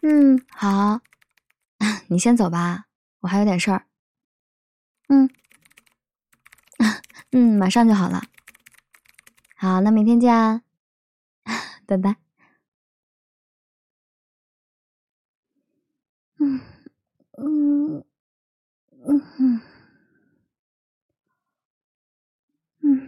好，你先走吧，我还有点事儿。嗯马上就好了。好，那明天见啊，拜拜。嗯嗯嗯嗯嗯，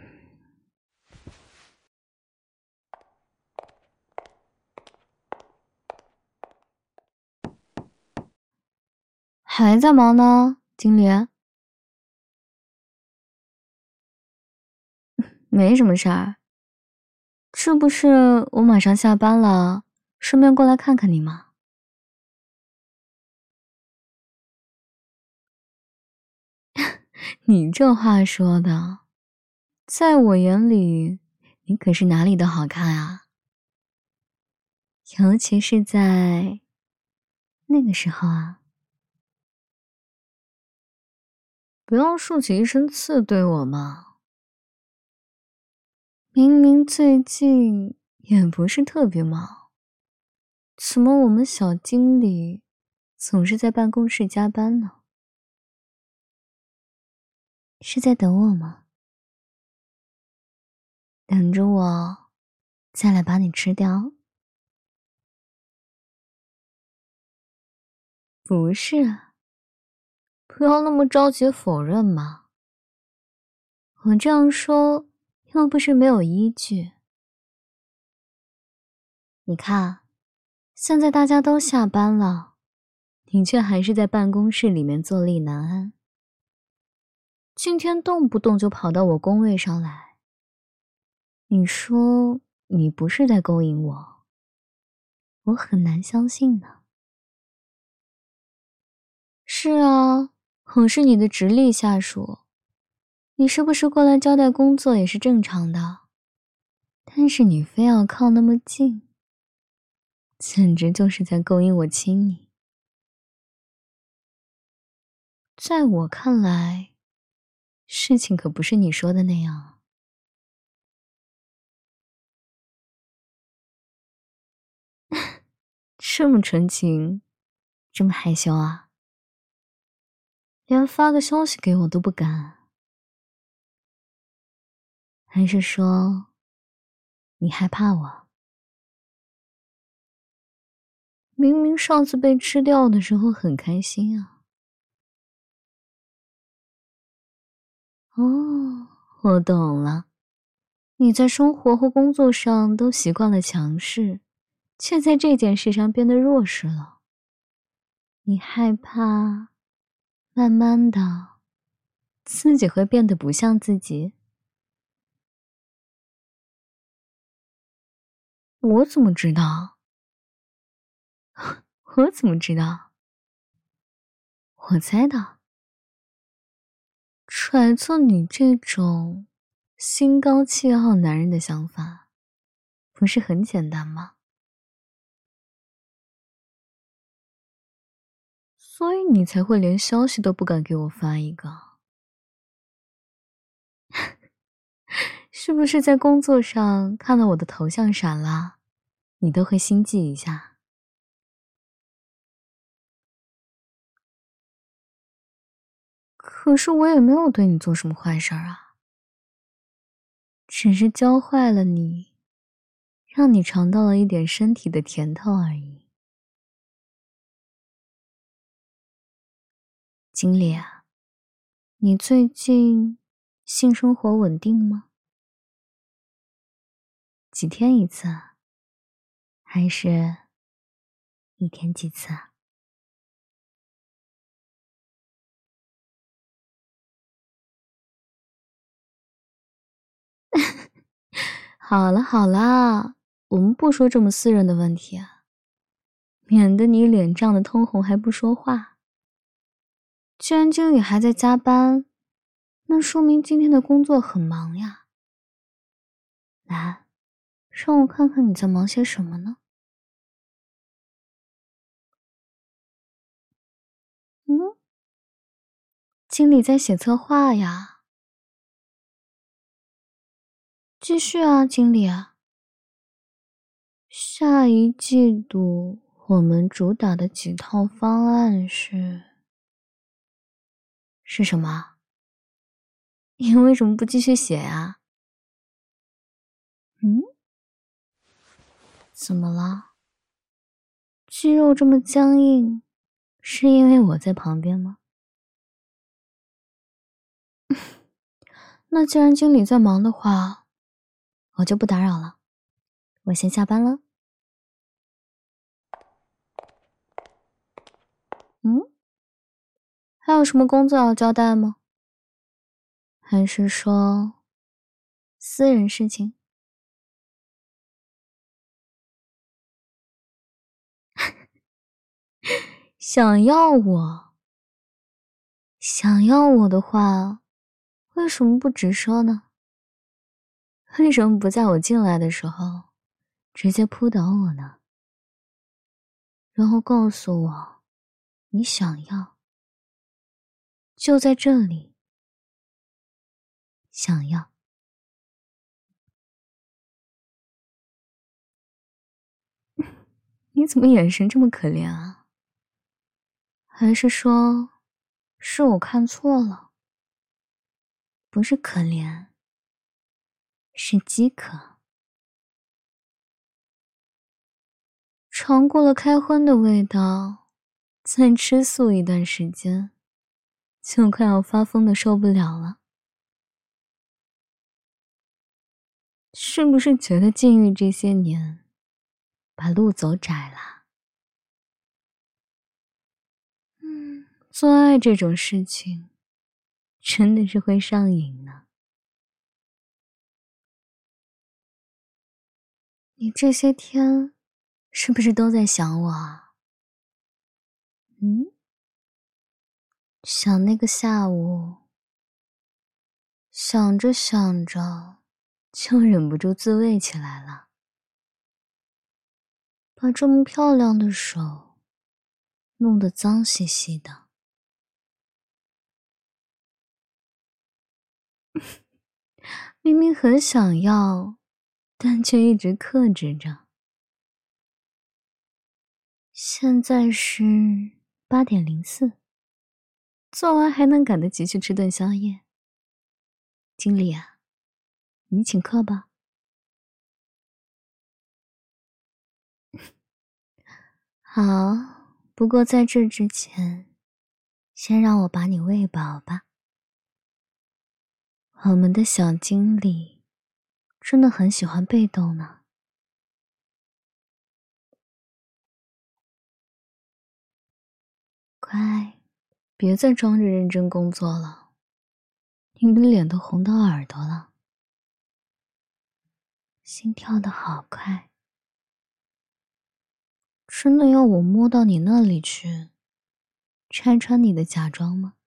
还在忙呢，经理？没什么事儿，是不是我马上下班了，顺便过来看看你嘛？你这话说的，在我眼里，你可是哪里都好看啊，尤其是在那个时候啊。不要竖起一身刺对我嘛！明明最近也不是特别忙，怎么我们小经理总是在办公室加班呢？是在等我吗？等着我再来把你吃掉？不是啊，不要那么着急否认嘛。我这样说又不是没有依据。你看，现在大家都下班了，你却还是在办公室里面坐立难安。今天动不动就跑到我工位上来，你说你不是在勾引我，我很难相信呢。是啊，我是你的直隶下属，你是不是过来交代工作也是正常的，但是你非要靠那么近，简直就是在勾引我亲你。在我看来，事情可不是你说的那样啊。这么纯情，这么害羞啊，连发个消息给我都不敢。还是说，你害怕我？明明上次被吃掉的时候很开心啊。哦，我懂了，你在生活和工作上都习惯了强势，却在这件事上变得弱势了。你害怕，慢慢的，自己会变得不像自己。我怎么知道？我怎么知道？我猜的。揣测你这种心高气傲男人的想法，不是很简单吗？所以你才会连消息都不敢给我发一个。是不是在工作上看到我的头像闪了，你都会心悸一下？可是我也没有对你做什么坏事儿啊，只是教坏了你，让你尝到了一点身体的甜头而已。经理啊，你最近性生活稳定吗？几天一次啊？还是一天几次啊？好了好啦，我们不说这么私人的问题啊，免得你脸涨得通红还不说话。既然经理还在加班，那说明今天的工作很忙呀。来，让我看看你在忙些什么呢？嗯，经理在写策划呀。继续啊，经理啊。下一季度我们主打的几套方案是什么？你为什么不继续写啊？怎么了？肌肉这么僵硬，是因为我在旁边吗？那既然经理在忙的话，我就不打扰了，我先下班了。还有什么工作要交代吗？还是说私人事情？想要我的话，为什么不直说呢？为什么不在我进来的时候直接扑倒我呢？然后告诉我你想要，就在这里，想要。你怎么眼神这么可怜啊？还是说是我看错了？不是可怜，是饥渴。尝过了开荤的味道，再吃素一段时间，就快要发疯的受不了了。是不是觉得禁欲这些年把路走窄了？做爱这种事情真的是会上瘾呢。你这些天是不是都在想我啊？想那个下午，想着想着就忍不住自慰起来了，把这么漂亮的手弄得脏兮兮的。明明很想要，但却一直克制着。现在是8:04，做完还能赶得及去吃顿宵夜。经理啊，你请客吧。好，不过在这之前，先让我把你喂饱吧。我们的小经理真的很喜欢被动呢。乖，别再装着认真工作了，你的脸都红到耳朵了，心跳得好快。真的要我摸到你那里去，拆穿你的假装吗？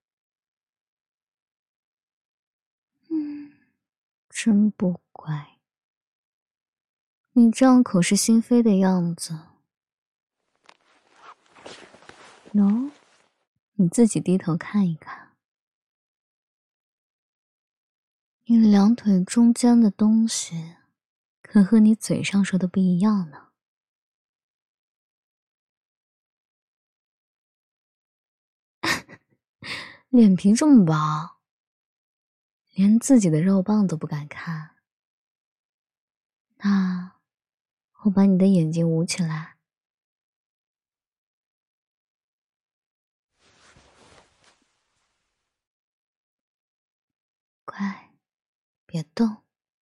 真不乖。你这样口是心非的样子，你自己低头看一看，你两腿中间的东西可和你嘴上说的不一样呢。脸皮这么薄，连自己的肉棒都不敢看。那我把你的眼睛捂起来。乖，别动。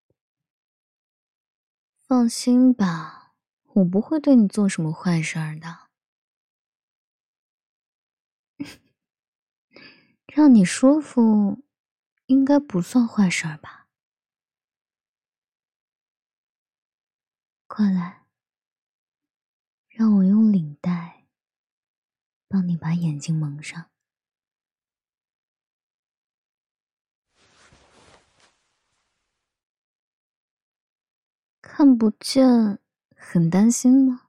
放心吧，我不会对你做什么坏事儿的。让你舒服，应该不算坏事儿吧？过来，让我用领带帮你把眼睛蒙上。看不见，很担心吗？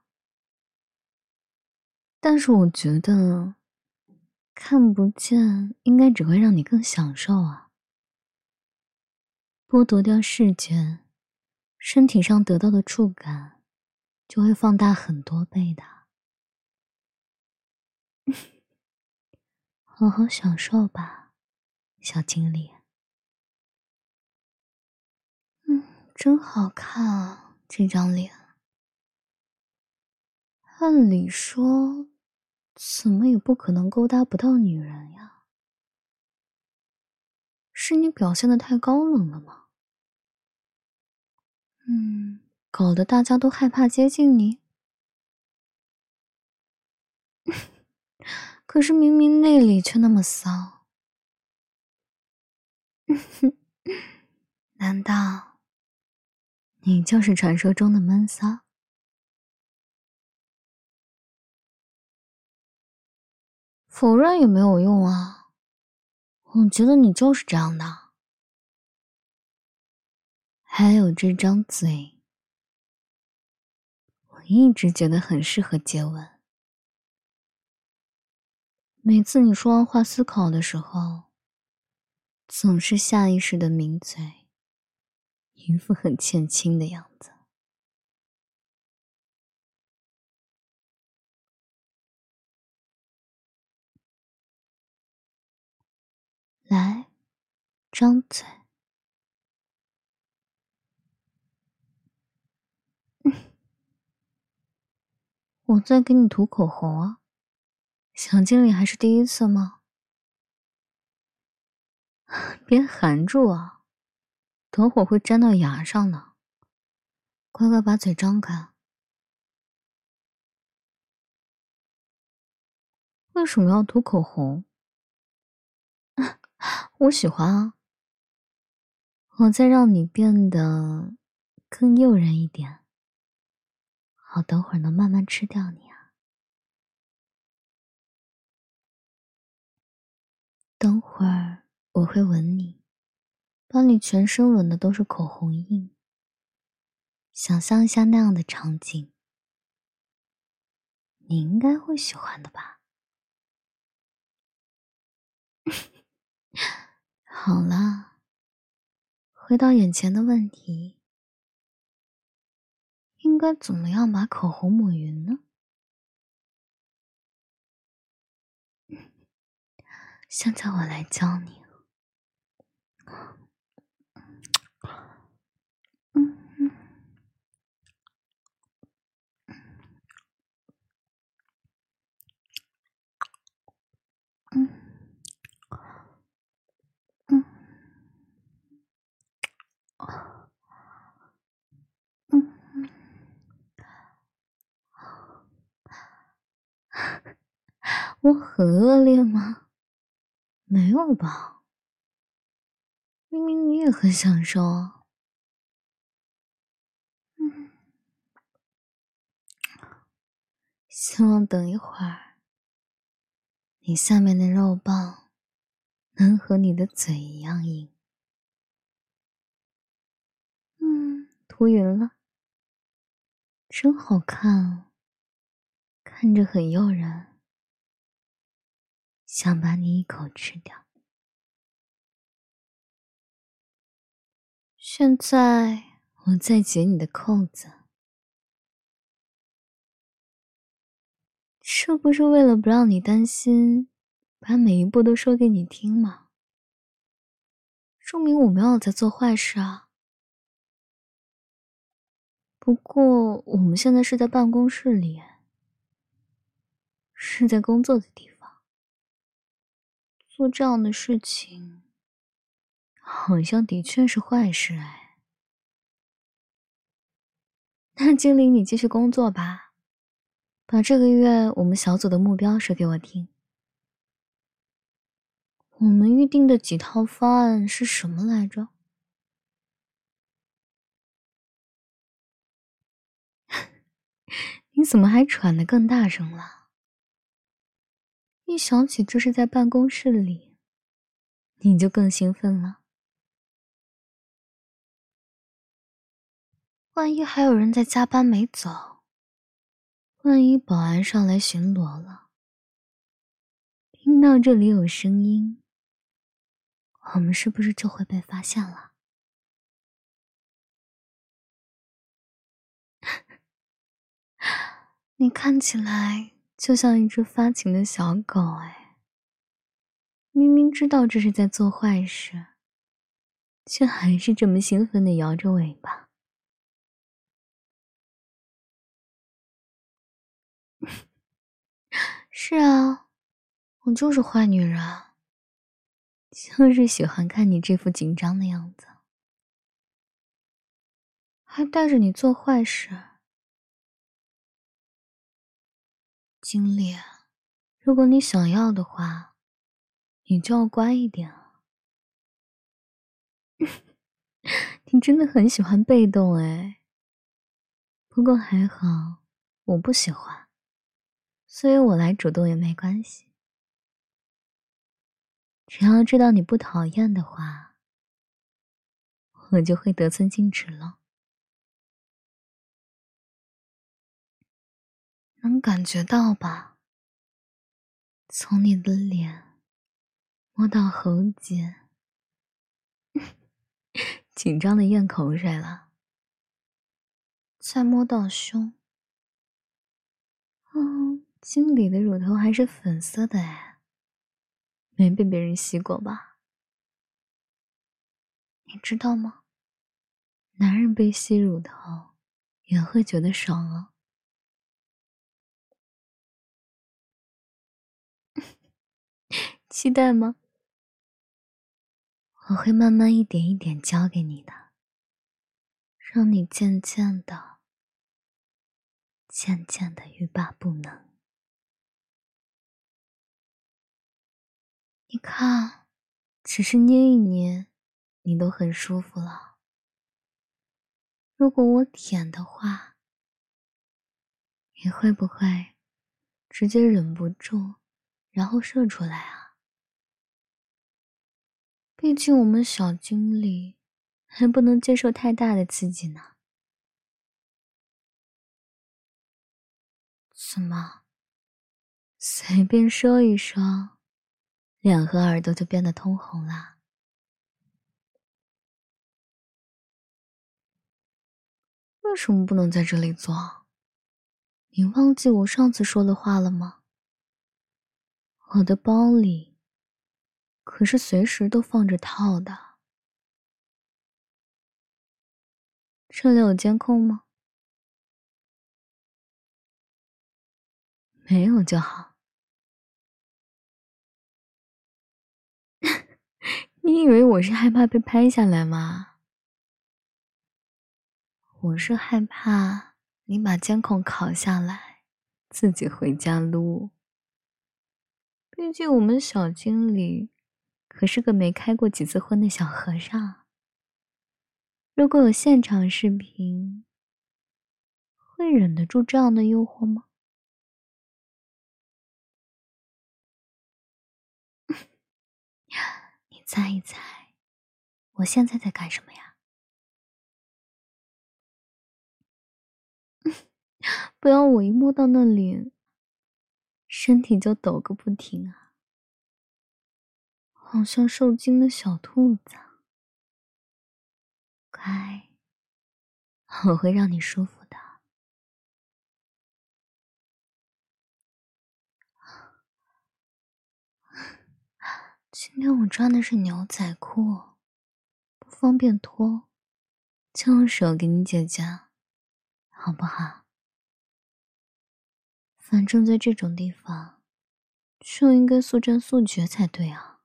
但是我觉得，看不见应该只会让你更享受啊。剥夺掉视觉，身体上得到的触感就会放大很多倍的。 好好享受吧，小精灵。真好看啊，这张脸。按理说，怎么也不可能勾搭不到女人呀？是你表现得太高冷了吗？搞得大家都害怕接近你。可是明明内里却那么骚。难道你就是传说中的闷骚？否认也没有用啊，我觉得你就是这样的。还有这张嘴，我一直觉得很适合接吻。每次你说完话思考的时候，总是下意识的抿嘴，一副很欠亲的样子。来，张嘴。我在给你涂口红啊，小精灵还是第一次吗？别含住啊，等会儿会粘到牙上的。乖乖把嘴张开。为什么要涂口红？我喜欢啊。我再让你变得更诱人一点，好等会儿能慢慢吃掉你啊。等会儿我会吻你，把你全身吻的都是口红印。想象一下那样的场景，你应该会喜欢的吧？好了，回到眼前的问题，应该怎么样把口红抹匀呢？现在我来教你。嗯嗯嗯嗯嗯，我很恶劣吗？没有吧，明明你也很享受啊。嗯，希望等一会儿，你下面的肉棒能和你的嘴一样硬。涂匀了，真好看啊，看着很诱人，想把你一口吃掉。现在我在解你的扣子，这不是为了不让你担心，把每一步都说给你听吗？说明我没有在做坏事啊。不过我们现在是在办公室里，是在工作的地方，做这样的事情，好像的确是坏事哎。那经理，你继续工作吧，把这个月我们小组的目标说给我听。我们预定的几套方案是什么来着？你怎么还喘得更大声了？一想起这是在办公室里，你就更兴奋了。万一还有人在加班没走，万一保安上来巡逻了，听到这里有声音，我们是不是就会被发现了？你看起来就像一只发情的小狗哎。 明明知道这是在做坏事，却还是这么兴奋地摇着尾巴。是啊，我就是坏女人，就是喜欢看你这副紧张的样子，还带着你做坏事。经理，如果你想要的话，你就要乖一点啊。你真的很喜欢被动哎，不过还好，我不喜欢，所以我来主动也没关系。只要知道你不讨厌的话，我就会得寸进尺了。能感觉到吧？从你的脸摸到喉结，紧张的咽口水了，再摸到胸。经理的乳头还是粉色的哎，没被别人吸过吧？你知道吗？男人被吸乳头也会觉得爽哦。期待吗？我会慢慢一点一点教给你的，让你渐渐的、欲罢不能。你看，只是捏一捏，你都很舒服了。如果我舔的话，你会不会直接忍不住，然后射出来啊？毕竟我们小经理还不能接受太大的刺激呢。怎么？随便说一说，脸和耳朵就变得通红了？为什么不能在这里做？你忘记我上次说的话了吗？我的包里可是随时都放着套的。这里有监控吗？没有就好。你以为我是害怕被拍下来吗？我是害怕你把监控拷下来，自己回家撸。毕竟我们小经理可是个没开过几次荤的小和尚。如果有现场视频，会忍得住这样的诱惑吗？你猜一猜，我现在在干什么呀？不要我一摸到那里，身体就抖个不停啊，好像受惊的小兔子。乖，我会让你舒服的。今天我穿的是牛仔裤，不方便脱，就用手给你解解，好不好？反正在这种地方，就应该速战速决才对啊。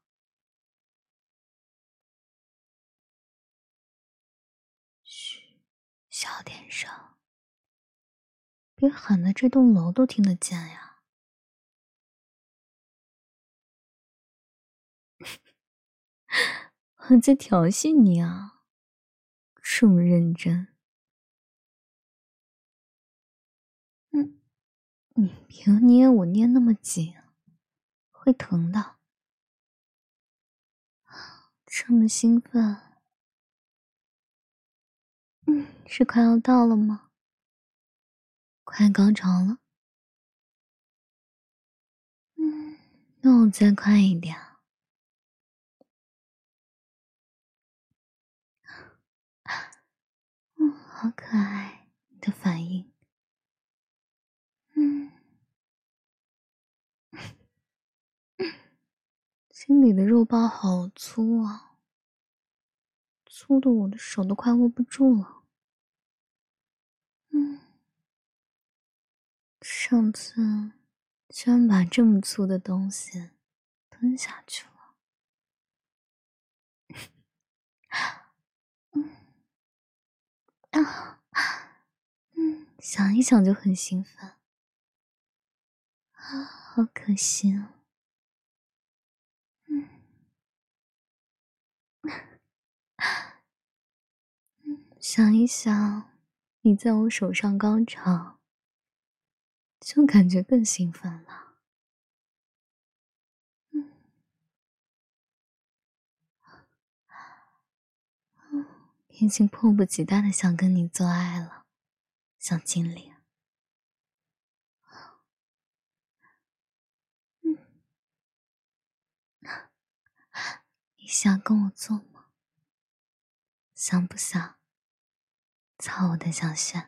嘘，小点声，别喊得这栋楼都听得见呀。我在调戏你啊，这么认真。你别捏我，捏那么紧，会疼的。这么兴奋，是快要到了吗？快高潮了。那我再快一点。好可爱，你的反应。 心里的肉包好粗啊，粗的我的手都快握不住了。上次居然把这么粗的东西吞下去了。想一想就很兴奋啊，好可惜啊。想一想，你在我手上高潮，就感觉更兴奋了。已经迫不及待的想跟你做爱了，小精灵。你想跟我做吗？想不想操我的小穴？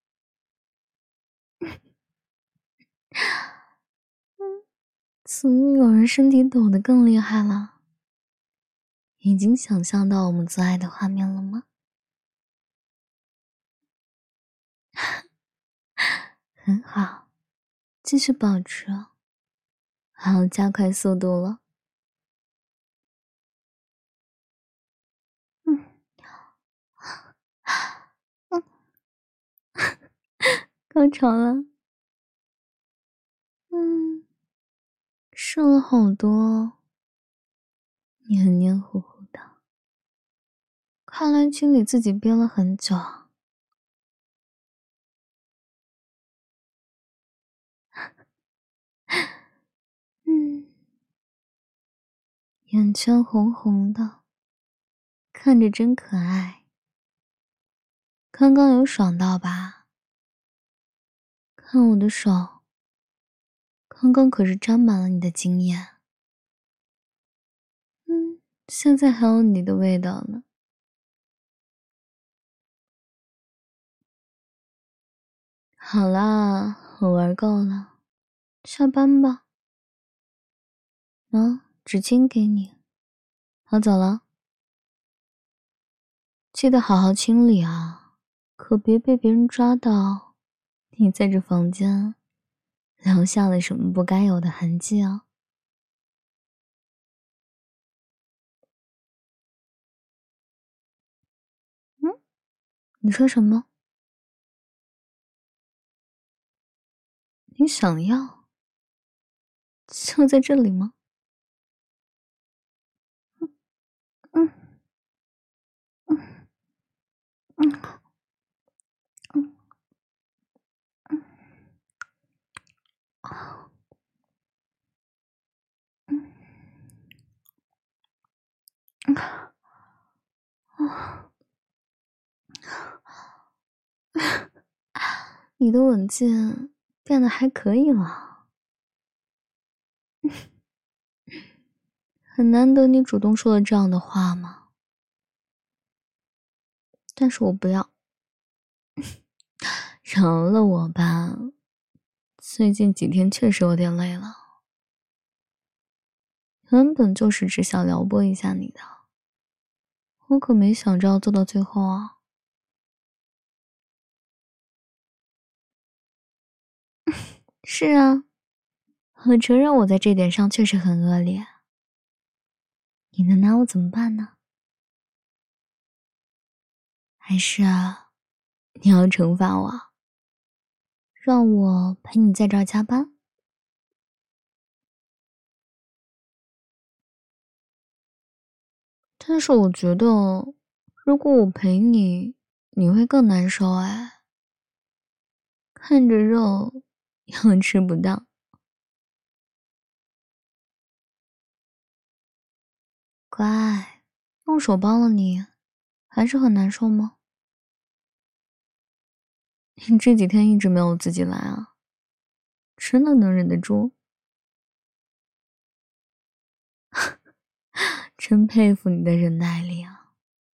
怎么有人身体抖得更厉害了？已经想象到我们做爱的画面了吗？很好，继续保持，还要加快速度了。高潮了。剩了好多，你很黏糊糊的，看来经理自己憋了很久。眼圈红红的，看着真可爱。刚刚有爽到吧？看我的手，刚刚可是沾满了你的精液。现在还有你的味道呢。好啦，我玩够了，下班吧。纸巾给你，好走了。记得好好清理啊，可别被别人抓到你在这房间留下了什么不该有的痕迹啊。你说什么？你想要？就在这里吗？嗯你的吻劲变得还可以了，很难得你主动说了这样的话吗？但是我不要，饶了我吧，最近几天确实有点累了，原本就是只想撩拨一下你的，我可没想着要做到最后啊。是啊，我承认我在这点上确实很恶劣，你能拿我怎么办呢？还是你要惩罚我，让我陪你在这儿加班？但是我觉得，如果我陪你，你会更难受哎，看着肉又吃不到。乖，用手帮了你，还是很难受吗？你这几天一直没有自己来啊，真的能忍得住？真佩服你的忍耐力啊！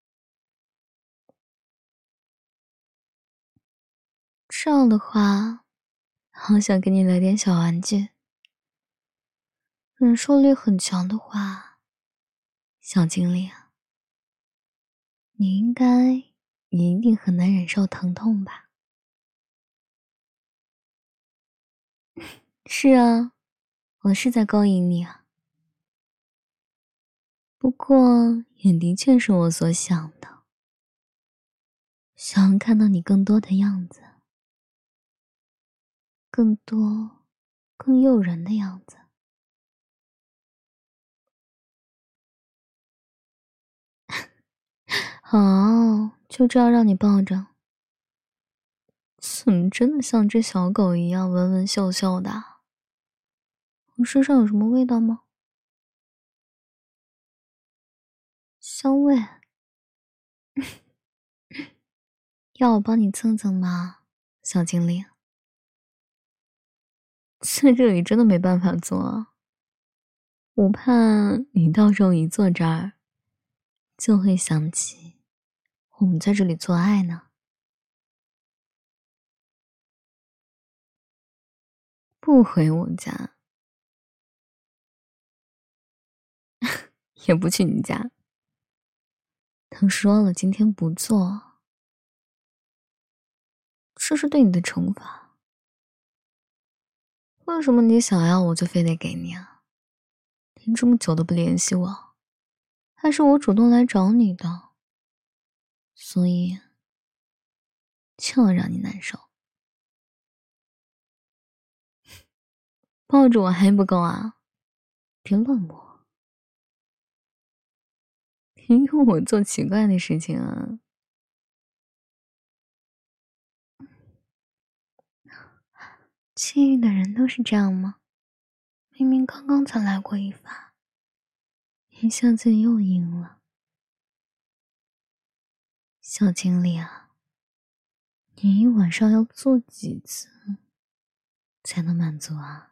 这样的话，好想给你来点小玩具。 忍受力很强的话，小精灵，你应该也一定很难忍受疼痛吧？是啊，我是在勾引你啊。不过也的确是我所想的，想要看到你更多的样子，更多、更诱人的样子。好，就这样让你抱着。怎么真的像只小狗一样闻闻嗅嗅的？我身上有什么味道吗？香味？要我帮你蹭蹭吗，小精灵？在这里真的没办法做啊，我怕你到时候一坐这儿，就会想起我们在这里做爱呢。不回我家，也不去你家。都说了今天不做，这是对你的惩罚。为什么你想要我就非得给你啊？你这么久都不联系我，还是我主动来找你的，所以就要让你难受。抱着我还不够啊？别乱摸，别用我做奇怪的事情啊！轻易的人都是这样吗？明明刚刚才来过一发，一下子又赢了。小经理啊，你一晚上要做几次才能满足啊？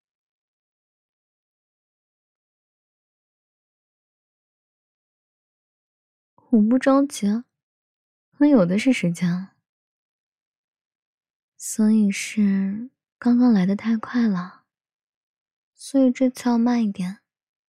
我不着急啊，我有的是时间，所以是刚刚来的太快了，所以这次要慢一点。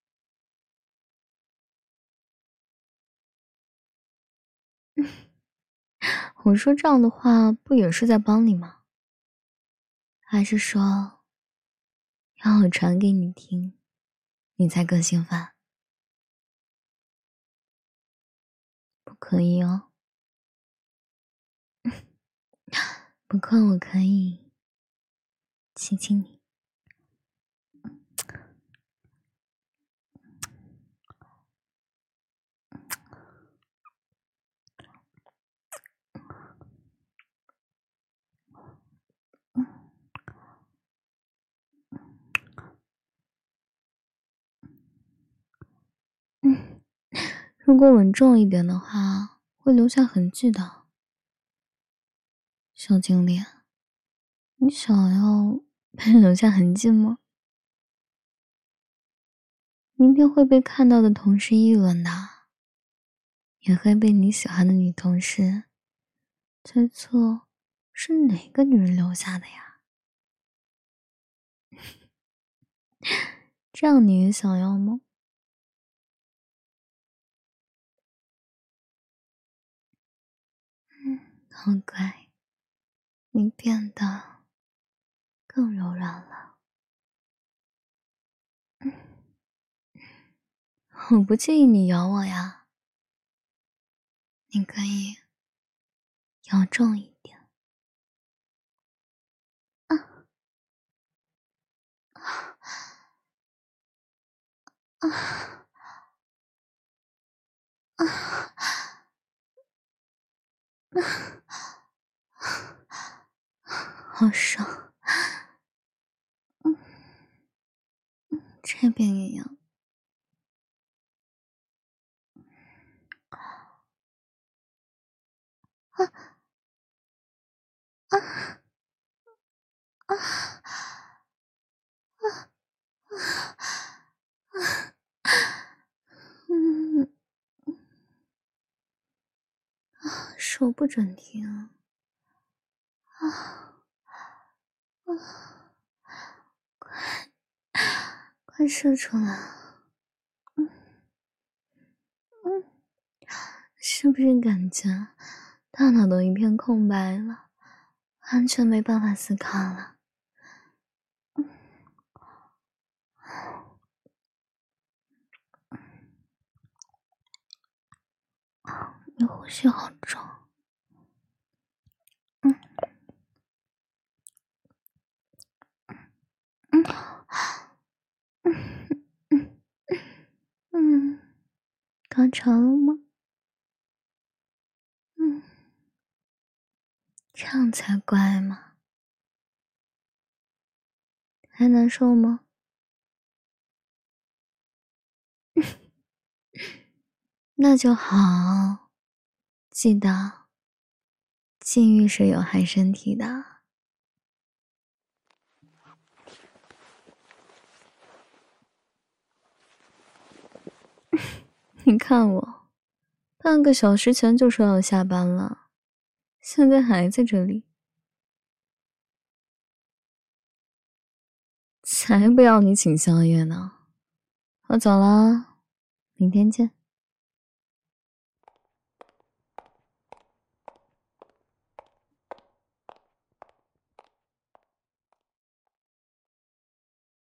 我说这样的话，不也是在帮你吗？还是说让我传给你听，你才更兴奋？不可以哦。不过我可以亲亲你。如果稳重一点的话，会留下痕迹的。小精灵，你想要被留下痕迹吗？明天会被看到的同事议论的，也会被你喜欢的女同事猜测是哪个女人留下的呀？这样你也想要吗？好乖，你变得更柔软了。我不介意你咬我呀，你可以咬重一点。啊啊好爽，这边也要。嗯，手不准停啊！快快射出来！是不是感觉大脑都一片空白了，完全没办法思考了？你呼吸好重。高潮了吗？这样才乖嘛。还难受吗？那就好。记得，禁欲是有害身体的。你看我，半个小时前就说要下班了，现在还在这里。才不要你请宵夜呢。我走了，明天见。